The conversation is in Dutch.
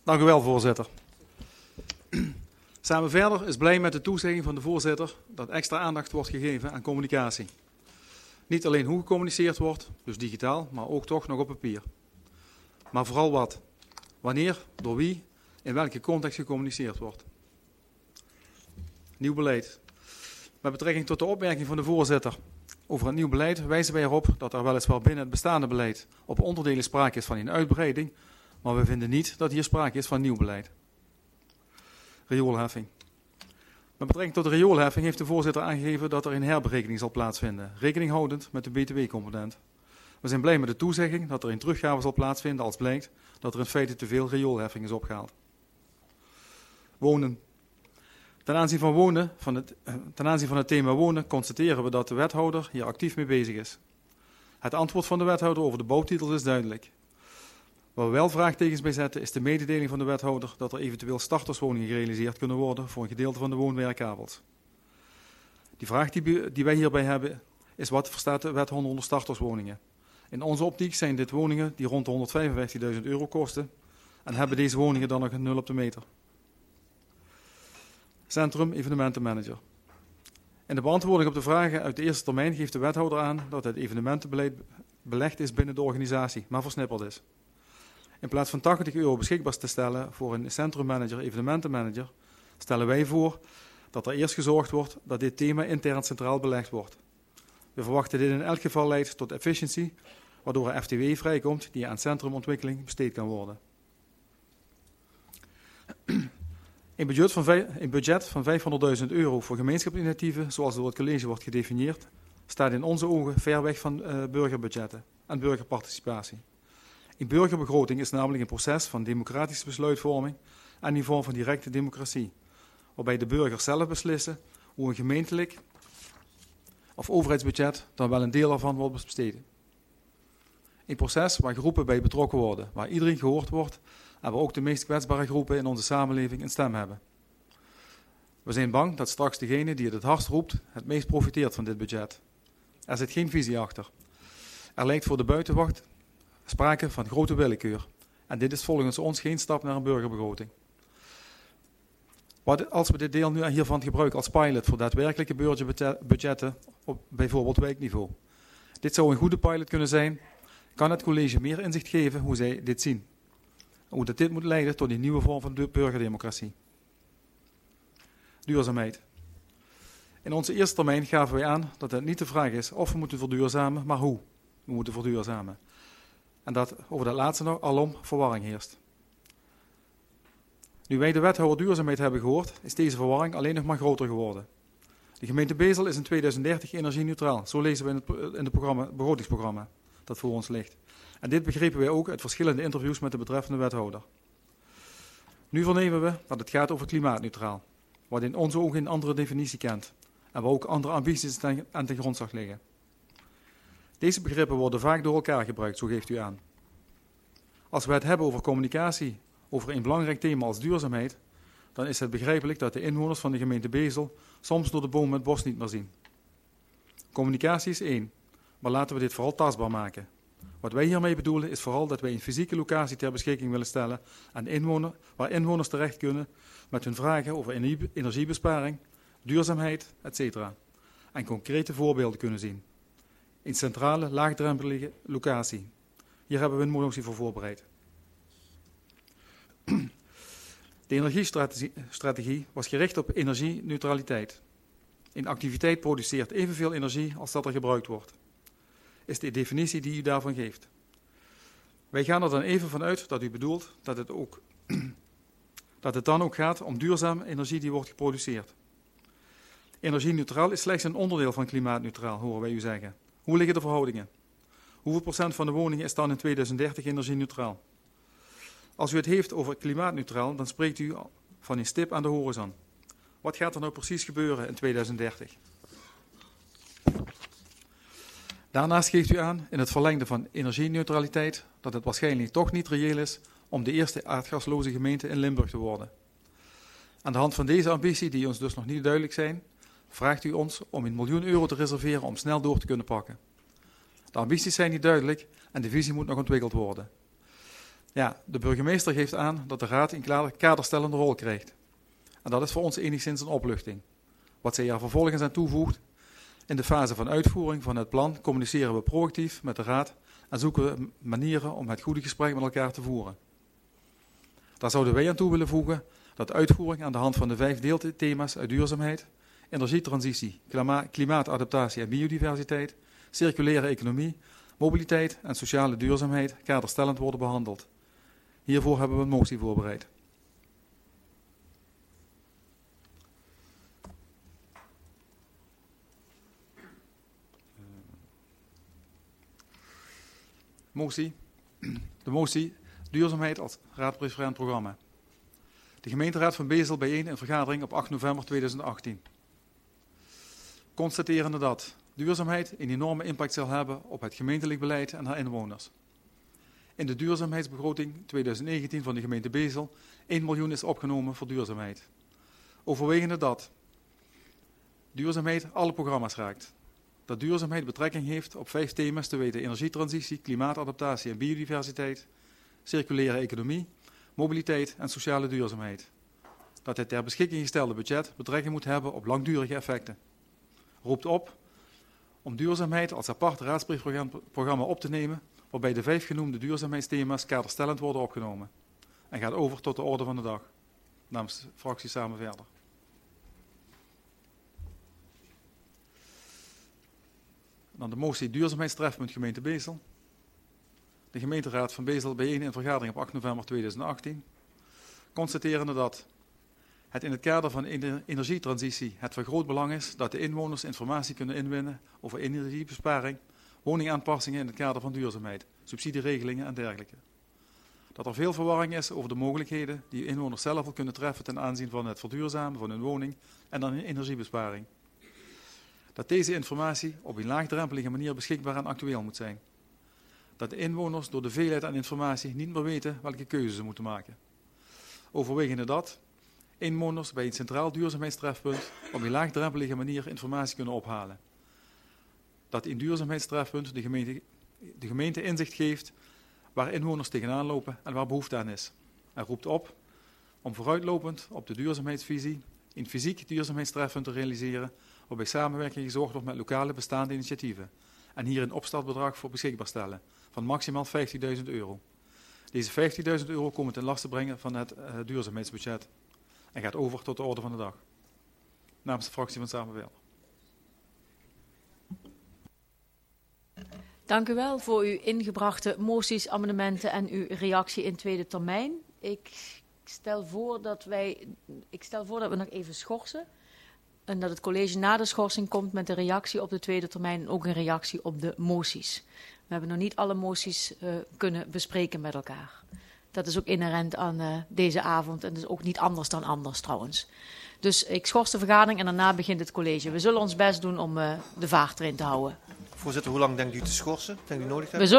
Dank u wel, voorzitter. Samen verder is blij met de toezegging van de voorzitter dat extra aandacht wordt gegeven aan communicatie. Niet alleen hoe gecommuniceerd wordt, dus digitaal, maar ook toch nog op papier. Maar vooral wat, wanneer, door wie, in welke context gecommuniceerd wordt. Nieuw beleid. Met betrekking tot de opmerking van de voorzitter over het nieuw beleid wijzen wij erop dat er weliswaar binnen het bestaande beleid op onderdelen sprake is van een uitbreiding, maar we vinden niet dat hier sprake is van nieuw beleid. Rioolheffing. Met betrekking tot de rioolheffing heeft de voorzitter aangegeven dat er een herberekening zal plaatsvinden, rekening houdend met de btw-component. We zijn blij met de toezegging dat er een teruggave zal plaatsvinden als blijkt dat er in feite te veel rioolheffing is opgehaald. Wonen. Ten aanzien van het thema wonen constateren we dat de wethouder hier actief mee bezig is. Het antwoord van de wethouder over de bouwtitels is duidelijk. Waar we wel vraagtekens bij zetten is de mededeling van de wethouder dat er eventueel starterswoningen gerealiseerd kunnen worden voor een gedeelte van de woonwerkkabels. Die vraag die wij hierbij hebben is wat verstaat de wethouder onder starterswoningen. In onze optiek zijn dit woningen die rond de €155.000 kosten en hebben deze woningen dan nog een 0 op de meter. Centrum evenementenmanager. In de beantwoording op de vragen uit de eerste termijn geeft de wethouder aan dat het evenementenbeleid belegd is binnen de organisatie, maar versnipperd is. In plaats van €80 beschikbaar te stellen voor een centrummanager, evenementenmanager, stellen wij voor dat er eerst gezorgd wordt dat dit thema intern centraal belegd wordt. We verwachten dit in elk geval leidt tot efficiëntie, waardoor er FTW vrijkomt die aan centrumontwikkeling besteed kan worden. Een budget van €500.000 voor gemeenschapsinitiatieven, zoals door het college wordt gedefinieerd, staat in onze ogen ver weg van burgerbudgetten en burgerparticipatie. Een burgerbegroting is namelijk een proces van democratische besluitvorming en een vorm van directe democratie, waarbij de burgers zelf beslissen hoe een gemeentelijk of overheidsbudget dan wel een deel ervan wordt besteed. Een proces waar groepen bij betrokken worden, waar iedereen gehoord wordt en waar ook de meest kwetsbare groepen in onze samenleving een stem hebben. We zijn bang dat straks degene die het hardst roept het meest profiteert van dit budget. Er zit geen visie achter. Er lijkt voor de buitenwacht sprake van grote willekeur. En dit is volgens ons geen stap naar een burgerbegroting. Wat als we dit deel nu hiervan gebruiken als pilot voor daadwerkelijke burgerbudgetten op bijvoorbeeld wijkniveau. Dit zou een goede pilot kunnen zijn. Kan het college meer inzicht geven hoe zij dit zien? Hoe dat dit moet leiden tot een nieuwe vorm van burgerdemocratie. Duurzaamheid. In onze eerste termijn gaven wij aan dat het niet de vraag is of we moeten verduurzamen, maar hoe we moeten verduurzamen. En dat over dat laatste nog alom verwarring heerst. Nu wij de wethouder duurzaamheid hebben gehoord, is deze verwarring alleen nog maar groter geworden. De gemeente Bezel is in 2030 energie-neutraal. Zo lezen we in het begrotingsprogramma dat voor ons ligt. En dit begrepen wij ook uit verschillende interviews met de betreffende wethouder. Nu vernemen we dat het gaat over klimaatneutraal, wat in onze ogen een andere definitie kent en waar ook andere ambities aan ten grondslag liggen. Deze begrippen worden vaak door elkaar gebruikt, zo geeft u aan. Als we het hebben over communicatie, over een belangrijk thema als duurzaamheid, dan is het begrijpelijk dat de inwoners van de gemeente Bezel soms door de bomen het bos niet meer zien. Communicatie is één, maar laten we dit vooral tastbaar maken. Wat wij hiermee bedoelen is vooral dat wij een fysieke locatie ter beschikking willen stellen waar inwoners terecht kunnen met hun vragen over energiebesparing, duurzaamheid, etc. En concrete voorbeelden kunnen zien. Een centrale, laagdrempelige locatie. Hier hebben we een motie voor voorbereid. De energiestrategie was gericht op energieneutraliteit. Een activiteit produceert evenveel energie als dat er gebruikt wordt. Is de definitie die u daarvan geeft. Wij gaan er dan even vanuit dat u bedoelt dat het dan ook gaat om duurzame energie die wordt geproduceerd. Energie-neutraal is slechts een onderdeel van klimaatneutraal, horen wij u zeggen. Hoe liggen de verhoudingen? Hoeveel procent van de woningen is dan in 2030 energie-neutraal? Als u het heeft over klimaatneutraal, dan spreekt u van een stip aan de horizon. Wat gaat er nou precies gebeuren in 2030? Daarnaast geeft u aan, in het verlengde van energieneutraliteit, dat het waarschijnlijk toch niet reëel is om de eerste aardgasloze gemeente in Limburg te worden. Aan de hand van deze ambitie, die ons dus nog niet duidelijk zijn, vraagt u ons om €1 miljoen te reserveren om snel door te kunnen pakken. De ambities zijn niet duidelijk en de visie moet nog ontwikkeld worden. Ja, de burgemeester geeft aan dat de raad een kaderstellende rol krijgt. En dat is voor ons enigszins een opluchting. Wat zij er vervolgens aan toevoegt: in de fase van uitvoering van het plan communiceren we proactief met de raad en zoeken we manieren om het goede gesprek met elkaar te voeren. Daar zouden wij aan toe willen voegen dat de uitvoering aan de hand van de 5 deelthema's uit duurzaamheid, energietransitie, klimaatadaptatie en biodiversiteit, circulaire economie, mobiliteit en sociale duurzaamheid kaderstellend worden behandeld. Hiervoor hebben we een motie voorbereid. De motie duurzaamheid als raadpreferent programma. De gemeenteraad van Bezel bijeen in vergadering op 8 november 2018. Constaterende dat duurzaamheid een enorme impact zal hebben op het gemeentelijk beleid en haar inwoners. In de duurzaamheidsbegroting 2019 van de gemeente Bezel 1 miljoen is opgenomen voor duurzaamheid. Overwegende dat duurzaamheid alle programma's raakt. Dat duurzaamheid betrekking heeft op 5 thema's te weten: energietransitie, klimaatadaptatie en biodiversiteit, circulaire economie, mobiliteit en sociale duurzaamheid. Dat het ter beschikking gestelde budget betrekking moet hebben op langdurige effecten. Roept op om duurzaamheid als apart raadsbriefprogramma op te nemen, waarbij de 5 genoemde duurzaamheidsthema's kaderstellend worden opgenomen. En gaat over tot de orde van de dag. Namens de fractie Samen Verder. Dan de motie duurzaamheidstrefpunt gemeente Bezel. De gemeenteraad van Bezel bijeen in vergadering op 8 november 2018. Constaterende dat het in het kader van de energietransitie het van groot belang is dat de inwoners informatie kunnen inwinnen over energiebesparing, woningaanpassingen in het kader van duurzaamheid, subsidieregelingen en dergelijke. Dat er veel verwarring is over de mogelijkheden die inwoners zelf al kunnen treffen ten aanzien van het verduurzamen van hun woning en dan energiebesparing. Dat deze informatie op een laagdrempelige manier beschikbaar en actueel moet zijn. Dat de inwoners door de veelheid aan informatie niet meer weten welke keuzes ze moeten maken. Overwegende dat inwoners bij een centraal duurzaamheidstrefpunt op een laagdrempelige manier informatie kunnen ophalen. Dat een duurzaamheidstrefpunt de gemeente inzicht geeft waar inwoners tegenaan lopen en waar behoefte aan is. En roept op om vooruitlopend op de duurzaamheidsvisie een fysiek duurzaamheidstrefpunt te realiseren, waarbij samenwerking gezorgd wordt met lokale bestaande initiatieven en hier een opstartbedrag voor beschikbaar stellen van maximaal €50.000. Deze €50.000 komen ten laste brengen van het duurzaamheidsbudget en gaat over tot de orde van de dag. Namens de fractie van Samen Verder. Dank u wel voor uw ingebrachte moties, amendementen en uw reactie in tweede termijn. Ik stel voor dat we nog even schorsen. En dat het college na de schorsing komt met een reactie op de tweede termijn en ook een reactie op de moties. We hebben nog niet alle moties kunnen bespreken met elkaar. Dat is ook inherent aan deze avond en dat is ook niet anders dan anders trouwens. Dus ik schors de vergadering en daarna begint het college. We zullen ons best doen om de vaart erin te houden. Voorzitter, hoe lang denkt u te schorsen? Denkt u nodig hebben?